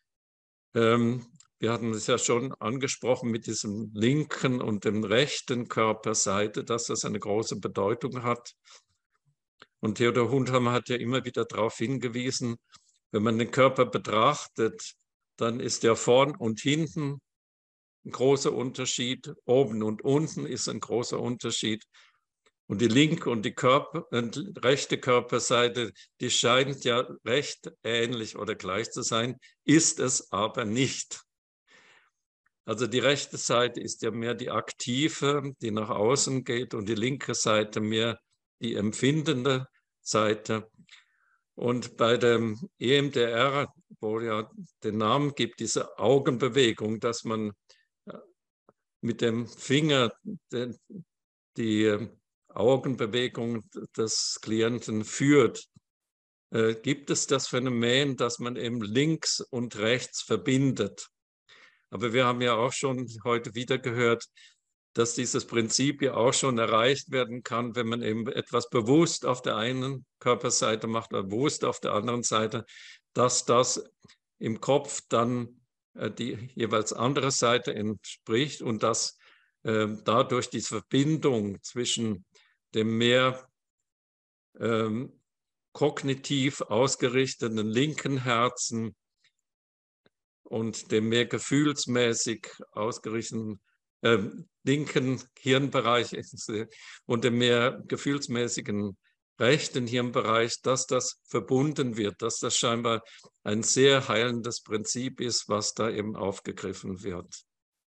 S1: Ähm, wir hatten es ja schon angesprochen mit diesem linken und dem rechten Körperseite, dass das eine große Bedeutung hat. Und Theodor Hundhammer hat ja immer wieder darauf hingewiesen, wenn man den Körper betrachtet, dann ist ja vorn und hinten ein großer Unterschied, oben und unten ist ein großer Unterschied. Und die linke und die Körper, äh, rechte Körperseite, die scheint ja recht ähnlich oder gleich zu sein, ist es aber nicht. Also die rechte Seite ist ja mehr die aktive, die nach außen geht, und die linke Seite mehr die empfindende Seite. Und bei dem E M D R, wo ja den Namen gibt, diese Augenbewegung, dass man mit dem Finger die, die Augenbewegung des Klienten führt, äh, gibt es das Phänomen, dass man eben links und rechts verbindet. Aber wir haben ja auch schon heute wieder gehört, dass dieses Prinzip ja auch schon erreicht werden kann, wenn man eben etwas bewusst auf der einen Körperseite macht oder bewusst auf der anderen Seite, dass das im Kopf dann äh, die jeweils andere Seite entspricht und dass äh, dadurch die Verbindung zwischen dem mehr ähm, kognitiv ausgerichteten linken Herzen und dem mehr gefühlsmäßig ausgerichteten äh, linken Hirnbereich und dem mehr gefühlsmäßigen rechten Hirnbereich, dass das verbunden wird, dass das scheinbar ein sehr heilendes Prinzip ist, was da eben aufgegriffen wird.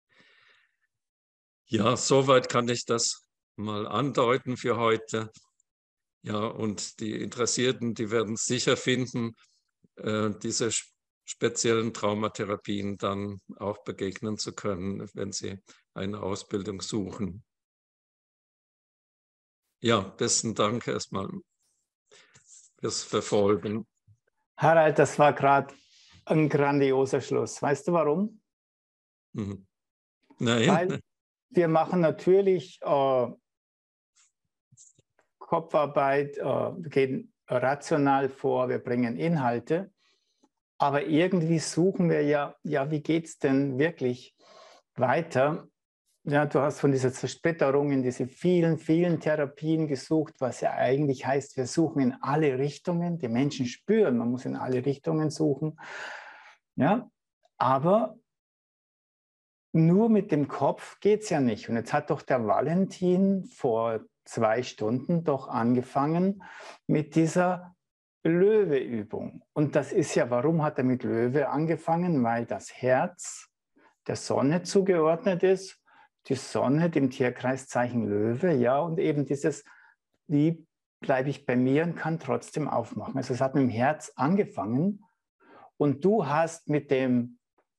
S1: Ja, soweit kann ich das mal andeuten für heute. Ja, und die Interessierten, die werden sicher finden, äh, diese speziellen Traumatherapien dann auch begegnen zu können, wenn sie eine Ausbildung suchen. Ja, besten Dank erstmal fürs Verfolgen.
S2: Harald, das war gerade ein grandioser Schluss. Weißt du warum?
S1: Mhm. Nein.
S2: Weil wir machen natürlich äh, Kopfarbeit, äh, wir gehen rational vor, wir bringen Inhalte, aber irgendwie suchen wir ja, ja, wie geht es denn wirklich weiter? Ja, du hast von dieser Zersplitterung in diese vielen, vielen Therapien gesucht, was ja eigentlich heißt, wir suchen in alle Richtungen. Die Menschen spüren, man muss in alle Richtungen suchen. Ja, aber nur mit dem Kopf geht es ja nicht. Und jetzt hat doch der Valentin vor zwei Stunden doch angefangen mit dieser Löwe-Übung. Und das ist ja, warum hat er mit Löwe angefangen? Weil das Herz der Sonne zugeordnet ist, die Sonne dem Tierkreiszeichen Löwe, ja, und eben dieses, wie bleibe ich bei mir und kann trotzdem aufmachen. Also es hat mit dem Herz angefangen und du hast mit dem,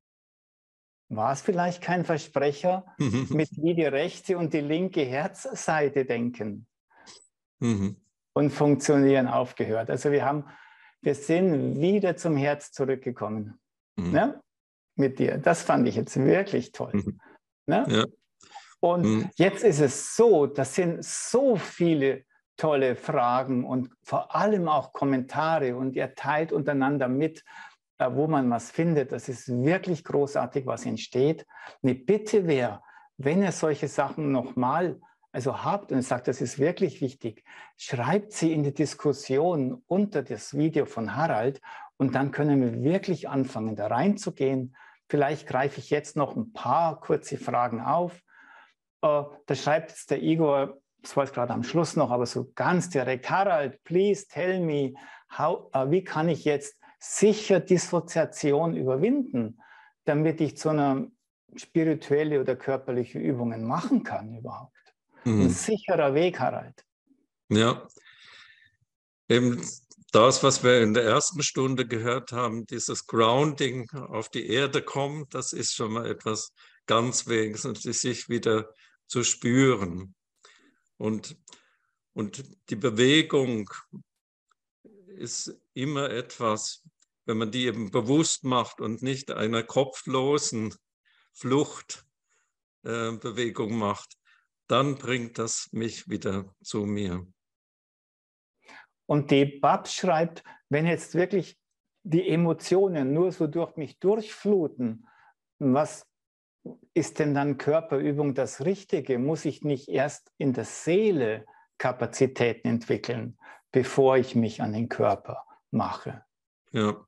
S2: war es vielleicht kein Versprecher, mit wie die rechte und die linke Herzseite denken
S1: Mhm.
S2: und funktionieren aufgehört. Also wir haben, wir sind wieder zum Herz zurückgekommen,
S1: Mhm.
S2: ne? Mit dir. Das fand ich jetzt wirklich toll.
S1: Mhm.
S2: Ne?
S1: Ja.
S2: Und
S1: Mhm.
S2: jetzt ist es so, das sind so viele tolle Fragen und vor allem auch Kommentare und ihr teilt untereinander mit, wo man was findet. Das ist wirklich großartig, was entsteht. Eine Bitte wäre, wenn ihr solche Sachen nochmal also habt und sagt, das ist wirklich wichtig, schreibt sie in die Diskussion unter das Video von Harald und dann können wir wirklich anfangen, da reinzugehen. Vielleicht greife ich jetzt noch ein paar kurze Fragen auf. Uh, da schreibt jetzt der Igor, das war jetzt gerade am Schluss noch, aber so ganz direkt, Harald, please tell me, how, uh, wie kann ich jetzt sicher Dissoziation überwinden, damit ich zu einer spirituelle oder körperliche Übungen machen kann überhaupt. Mhm. Ein sicherer Weg, Harald.
S1: Ja, eben das, was wir in der ersten Stunde gehört haben, dieses Grounding, auf die Erde kommen, das ist schon mal etwas ganz Wesentliches, sich wieder zu spüren. Und, und die Bewegung ist immer etwas, wenn man die eben bewusst macht und nicht einer kopflosen Fluchtbewegung äh, macht, dann bringt das mich wieder zu mir.
S2: Und die Babs schreibt, wenn jetzt wirklich die Emotionen nur so durch mich durchfluten, was ist denn dann Körperübung das Richtige? Muss ich nicht erst in der Seele Kapazitäten entwickeln, bevor ich mich an den Körper mache?
S1: Ja.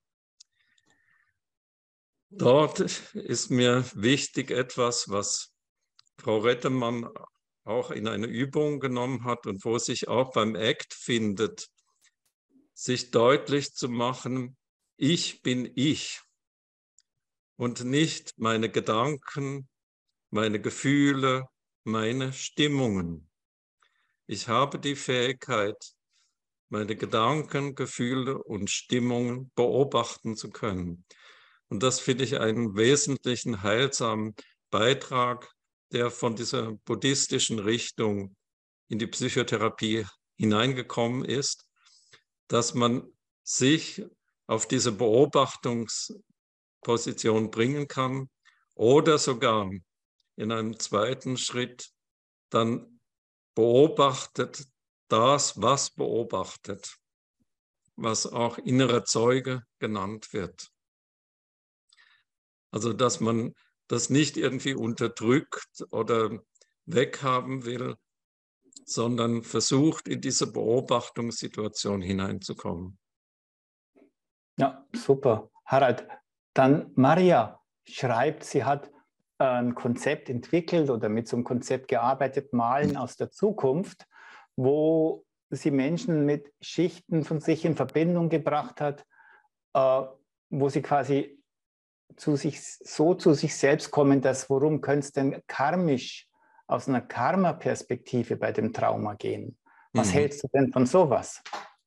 S1: Dort ist mir wichtig etwas, was Frau Rettemann auch in eine Übung genommen hat und wo sich auch beim A C T findet, sich deutlich zu machen, ich bin ich und nicht meine Gedanken, meine Gefühle, meine Stimmungen. Ich habe die Fähigkeit, meine Gedanken, Gefühle und Stimmungen beobachten zu können. Und das finde ich einen wesentlichen, heilsamen Beitrag, der von dieser buddhistischen Richtung in die Psychotherapie hineingekommen ist, dass man sich auf diese Beobachtungsposition bringen kann oder sogar in einem zweiten Schritt dann beobachtet das, was beobachtet, was auch innerer Zeuge genannt wird. Also, dass man das nicht irgendwie unterdrückt oder weghaben will, sondern versucht, in diese Beobachtungssituation hineinzukommen.
S2: Ja, super. Harald, dann Maria schreibt, sie hat ein Konzept entwickelt oder mit so einem Konzept gearbeitet, Malen aus der Zukunft, wo sie Menschen mit Schichten von sich in Verbindung gebracht hat, äh, wo sie quasi zu sich, so zu sich selbst kommen, dass worum könnte es denn karmisch aus einer Karma-Perspektive bei dem Trauma gehen? Was mhm. hältst du denn von sowas?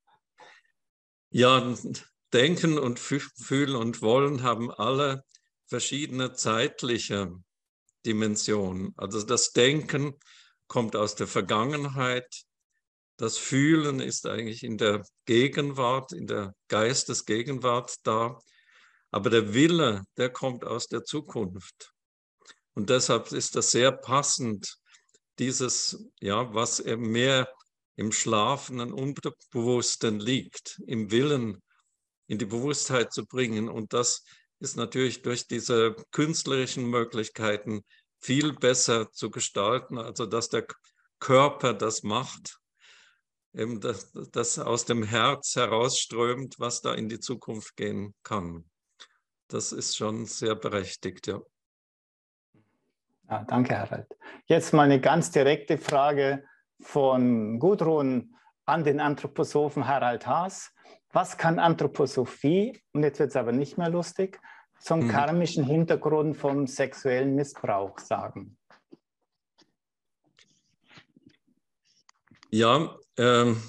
S1: Ja, Denken und Fühlen und Wollen haben alle verschiedene zeitliche Dimensionen. Also das Denken kommt aus der Vergangenheit, das Fühlen ist eigentlich in der Gegenwart, in der Geistesgegenwart da, aber der Wille, der kommt aus der Zukunft. Und deshalb ist das sehr passend, dieses, ja, was mehr im schlafenden Unbewussten liegt, im Willen in die Bewusstheit zu bringen. Und das ist natürlich durch diese künstlerischen Möglichkeiten viel besser zu gestalten, also dass der Körper das macht, eben das, das aus dem Herz herausströmt, was da in die Zukunft gehen kann. Das ist schon sehr berechtigt, ja.
S2: Ja, danke, Harald. Jetzt mal eine ganz direkte Frage von Gudrun an den Anthroposophen Harald Haas. Was kann Anthroposophie, und jetzt wird es aber nicht mehr lustig, zum hm. karmischen Hintergrund vom sexuellen Missbrauch sagen?
S1: Ja, ähm,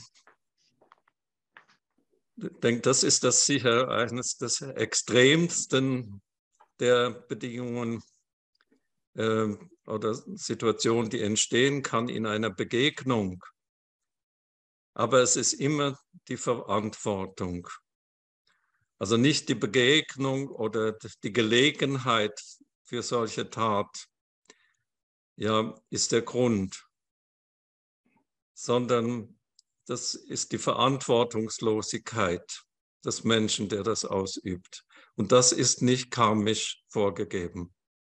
S1: ich denke, das ist das sicher eines des extremsten der Bedingungen äh, oder Situationen, die entstehen kann in einer Begegnung. Aber es ist immer die Verantwortung. Also nicht die Begegnung oder die Gelegenheit für solche Tat, ja, ist der Grund, sondern das ist die Verantwortungslosigkeit des Menschen, der das ausübt. Und das ist nicht karmisch vorgegeben.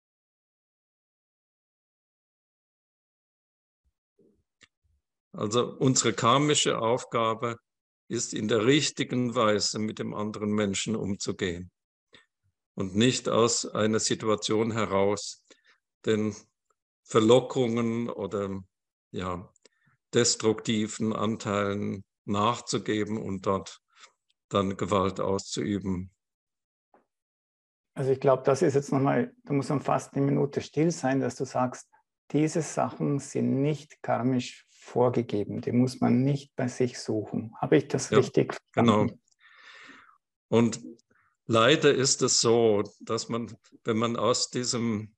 S1: Also unsere karmische Aufgabe ist, in der richtigen Weise mit dem anderen Menschen umzugehen und nicht aus einer Situation heraus den Verlockungen oder ja, destruktiven Anteilen nachzugeben und dort dann Gewalt auszuüben.
S2: Also ich glaube, das ist jetzt nochmal, da muss man fast eine Minute still sein, dass du sagst, diese Sachen sind nicht karmisch vorgegeben, die muss man nicht bei sich suchen. Habe ich das ja, richtig verstanden?
S1: Genau. Und leider ist es so, dass man, wenn man aus diesem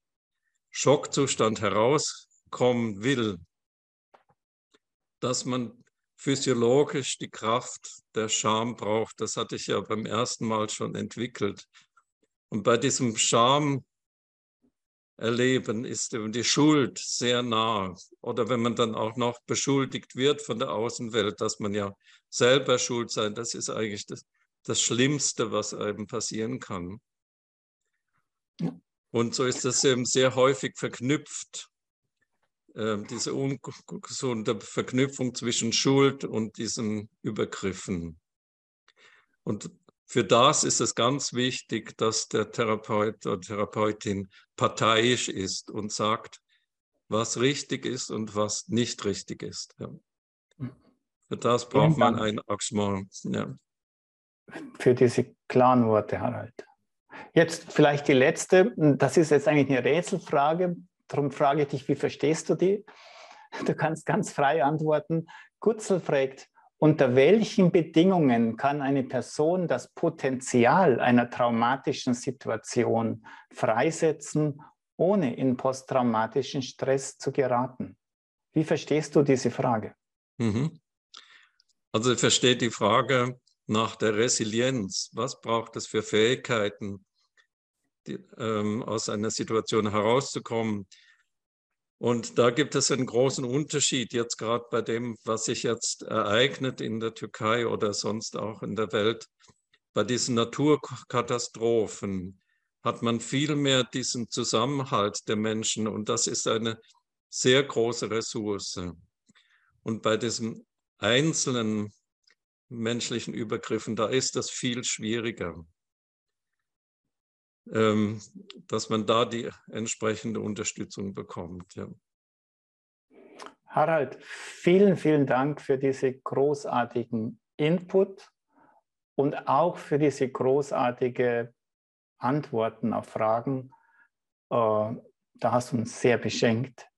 S1: Schockzustand herauskommen will, dass man physiologisch die Kraft der Scham braucht. Das hatte ich ja beim ersten Mal schon entwickelt. Und bei diesem Scham erleben, ist eben die Schuld sehr nah. Oder wenn man dann auch noch beschuldigt wird von der Außenwelt, dass man ja selber schuld sei, das ist eigentlich das, das Schlimmste, was einem passieren kann. Und so ist das eben sehr häufig verknüpft, äh, diese ungesunde Verknüpfung zwischen Schuld und diesen Übergriffen. Und für das ist es ganz wichtig, dass der Therapeut oder Therapeutin parteiisch ist und sagt, was richtig ist und was nicht richtig ist. Ja. Für das braucht man ein Engagement. Ja.
S2: Für diese klaren Worte, Harald. Jetzt vielleicht die letzte, das ist jetzt eigentlich eine Rätselfrage, darum frage ich dich, wie verstehst du die? Du kannst ganz frei antworten. Gutzel fragt, unter welchen Bedingungen kann eine Person das Potenzial einer traumatischen Situation freisetzen, ohne in posttraumatischen Stress zu geraten? Wie verstehst du diese Frage?
S1: Mhm. Also ich verstehe die Frage nach der Resilienz. Was braucht es für Fähigkeiten, die, ähm, aus einer Situation herauszukommen? Und da gibt es einen großen Unterschied jetzt gerade bei dem, was sich jetzt ereignet in der Türkei oder sonst auch in der Welt. Bei diesen Naturkatastrophen hat man viel mehr diesen Zusammenhalt der Menschen und das ist eine sehr große Ressource. Und bei diesen einzelnen menschlichen Übergriffen, da ist das viel schwieriger, ähm, dass man da die entsprechende Unterstützung bekommt. Ja.
S2: Harald, vielen, vielen Dank für diese großartigen Input und auch für diese großartige Antworten auf Fragen. Äh, da hast du uns sehr beschenkt.